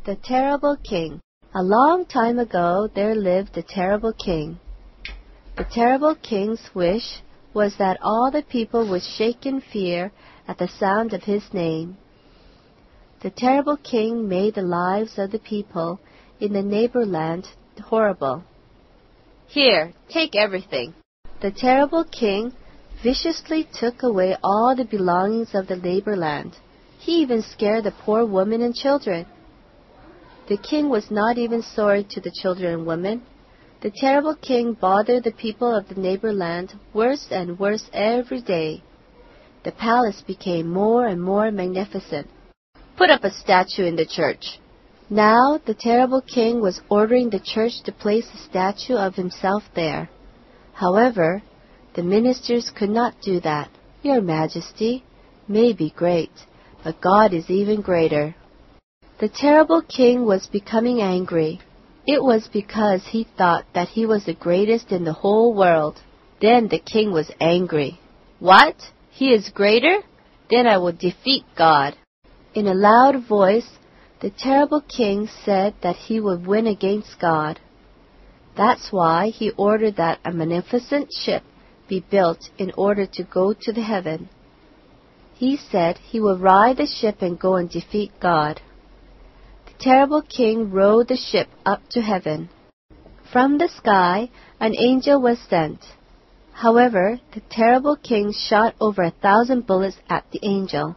The Terrible King. A long time ago there lived a terrible king. The terrible king's wish was that all the people would shake in fear at the sound of his name. The terrible king made the lives of the people in the neighborland horrible. Here, take everything. The terrible king viciously took away all the belongings of the neighborland. He even scared the poor women and children. The king was not even sorry to the children and women. The terrible king bothered the people of the neighborland worse and worse every day. The palace became more and more magnificent. Put up a statue in the church. Now the terrible king was ordering the church to place a statue of himself there. However, the ministers could not do that. Your Majesty may be great, but God is even greater. The terrible king was becoming angry. It was because he thought that he was the greatest in the whole world. Then the king was angry. What? He is greater? Then I will defeat God. In a loud voice, the terrible king said that he would win against God. That's why he ordered that a magnificent ship be built in order to go to the heaven. He said he would ride the ship and go and defeat God. The terrible king rowed the ship up to heaven. From the sky, an angel was sent. However, the terrible king shot over 1,000 bullets at the angel.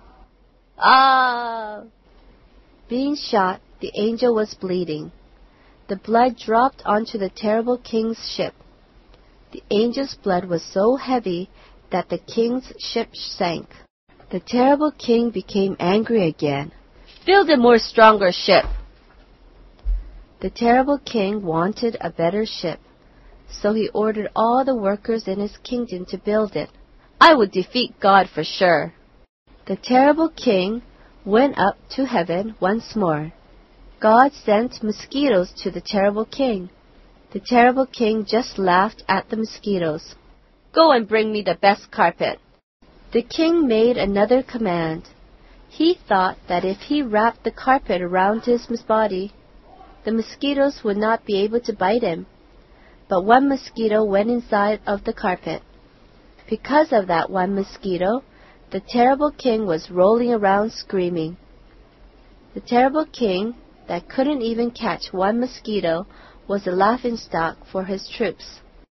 Ah! Being shot, the angel was bleeding. The blood dropped onto the terrible king's ship. The angel's blood was so heavy that the king's ship sank. The terrible king became angry again. Build a more stronger ship. The terrible king wanted a better ship, so he ordered all the workers in his kingdom to build it. I would defeat God for sure. The terrible king went up to heaven once more. God sent mosquitoes to the terrible king. The terrible king just laughed at the mosquitoes. Go and bring me the best carpet. The king made another command. He thought that if he wrapped the carpet around his body, the mosquitoes would not be able to bite him. But one mosquito went inside of the carpet. Because of that one mosquito, the terrible king was rolling around screaming. The terrible king, that couldn't even catch one mosquito, was a laughingstock for his troops.